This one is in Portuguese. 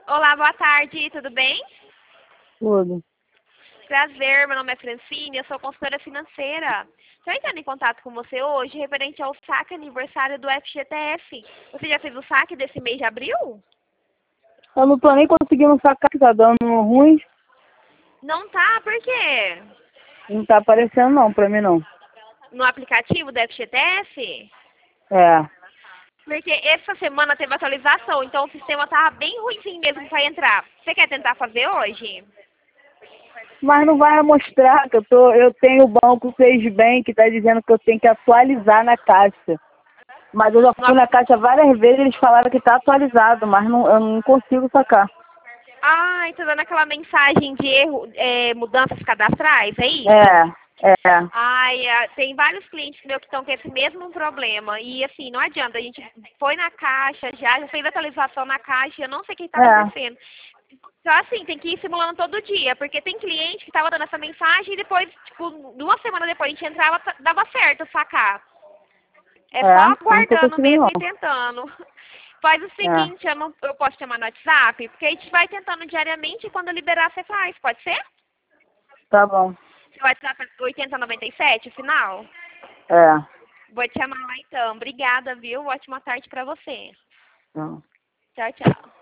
Olá, boa tarde, tudo bem? Tudo. Prazer, meu nome é Francine, eu sou consultora financeira. Estou entrando em contato com você hoje referente ao saque aniversário do FGTS. Você já fez o saque desse mês de abril? Eu não tô nem conseguindo sacar, tá dando ruim. Não tá, por quê? Não tá aparecendo não, pra mim não. No aplicativo do FGTS? É. Porque essa semana teve atualização, então o sistema tava bem ruimzinho mesmo para entrar. Você quer tentar fazer hoje? Mas não vai mostrar que eu tenho o banco Bank que tá dizendo que eu tenho que atualizar na caixa. Mas eu já No fui ap- na caixa várias vezes, eles falaram que tá atualizado, mas não, eu não consigo sacar. Ai, tá dando aquela mensagem de erro, mudanças cadastrais, é isso? É. Ai, tem vários clientes meus que estão com esse mesmo problema. E assim, não adianta, a gente foi na caixa, já fez atualização na caixa, eu não sei o que está É. acontecendo. Então assim, tem que ir simulando todo dia, porque tem cliente que estava dando essa mensagem e depois, tipo, 2 semanas depois a gente entrava, dava certo sacar. É só É. Eu não tô aguardando conseguindo mesmo não. e tentando. Faz o É. seguinte, eu posso chamar no WhatsApp, porque a gente vai tentando diariamente e quando liberar você faz, pode ser? Tá bom. Seu WhatsApp é 8097, o final? É. Vou te chamar lá então. Obrigada, viu? Ótima tarde pra você. Então. Tchau, tchau.